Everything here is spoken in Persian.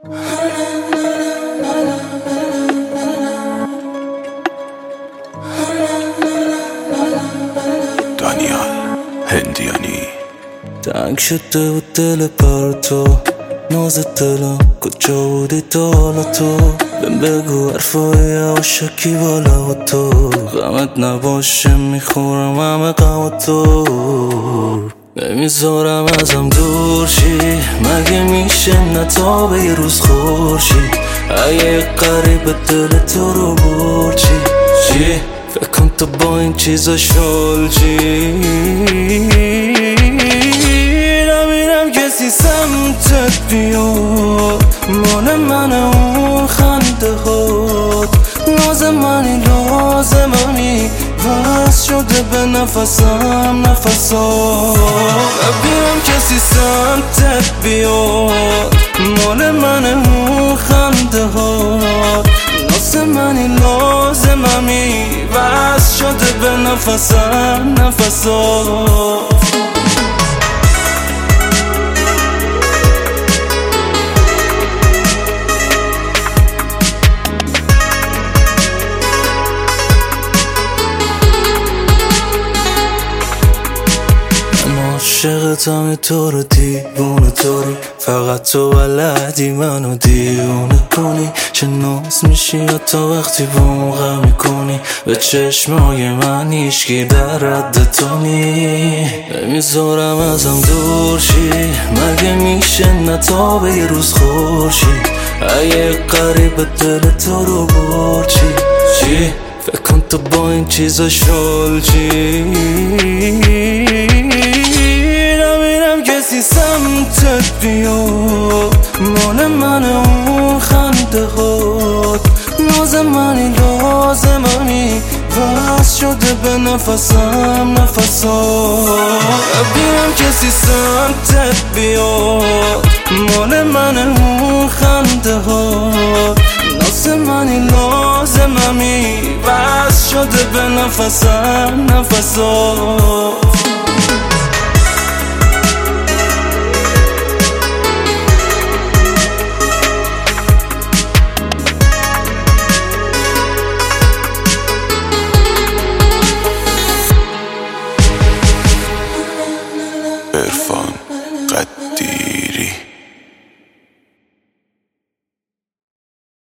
دانیال هندیانی. تنگ شده بود دل پر تو، ناز دلم کجا بودی تا حالا تو؟ بهم بگو حرفای یواشکی بالا و تو، غمت نباشه میخورم همه غم تو. نمیذارم ازم دور شی، مگه میشه نتابه یه روز خورشی؟ اگه قریب دل تو رو برچی چی؟ فکر کن تو با این چیزا شلچی. نمیرم کسی سمتت بیاد، مال من اون خنده هات، ناز منی لازممی وز شده به نفسم نفسات. نمیرم کسی سمتت بیاد، مال من اون خنده هات، ناز منی لازممی وز شده به نفسم نفسات. عاشقتم تو رو دیوونه طوری، فقط تو بلدی منو دیوونه کنی. چه ناز میشی تا وقتی با غم میکنی، به چشمای من هیچکی در رد تو نی. نمیذارم ازم دور شی، مگه میشه نتابه یه روز خورشی؟ اگه قریب دل تو رو برچی چی؟ فکر کن تو با این چیزا شلچی. نمیرم کسی سمتت بیاد، مال من اون خنده هات، ناز منی لازممی وز شده به نفسم نفسات. نمیرم کسی سمتت بیاد، مال من اون خنده هات، ناز منی لازممی وز شده به نفسم نفسات.